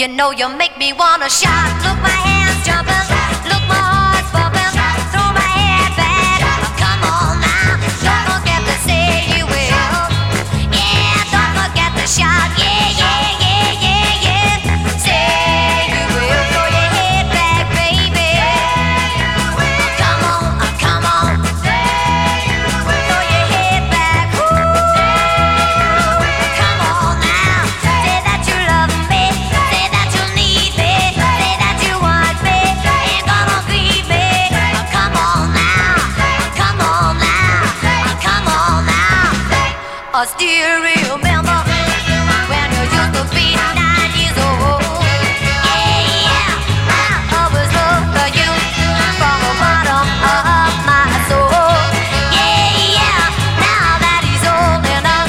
You know you make me wanna shout. Look, my hands jumping. Look, my heart's bumping. Throw my head back. Come on now. Don't forget to say you will. Yeah, don't forget to shout. Yeah, yeah, yeah, yeah, yeah. Say you will. Throw your head back, baby. Come on, come on. Throw your head back. Ooh. Come on now. Say that you love me. Say that you need me. Say that you want me. Ain't gonna leave me. Come on now. Come on now. Come on now. I still remember when you used to be 9 years old. Yeah, yeah. I always loved you from the bottom of my soul. Yeah, yeah. Now that he's old enough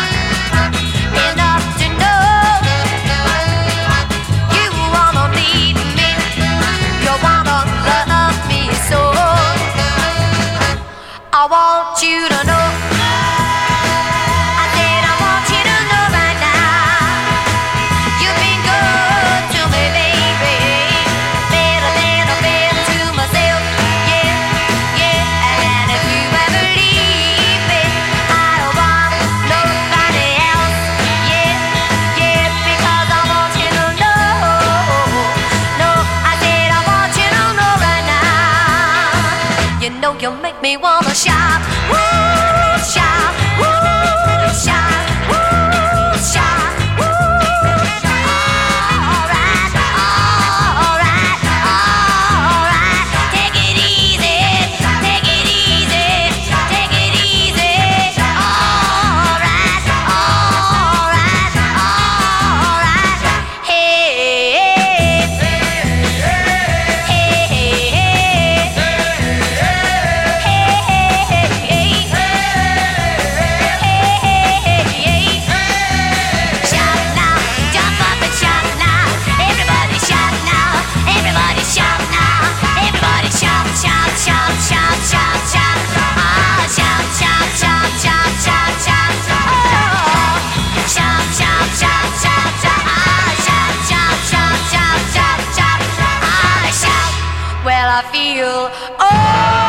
to know you wanna need me, you wanna love me so. I want you to know. I said I want you to know right now. You've been good to me, baby. Better than I've been to myself. Yeah, yeah. And if you ever leave me, I don't want nobody else. Yeah, yeah. Because I want you to know. No, I said I want you to know right now. You know you make me wanna shout. Woo, shout. Woo, shout. Woo, shout. Woo. All right, all right, all right. Take it easy, take it easy, take it easy. All right, all right, all right. Hey, hey, hey, shout now, jump up and shout now. Everybody shout now, everybody shout now. Everybody shout, shout, shout, shout, shout, shout. Ah, shout, shout, shout, shout, shout, shout. Oh, shout, shout, shout, shout, shout. Ah, shout, shout, shout, shout, shout, shout. Ah, shout. Well, I feel. Oh.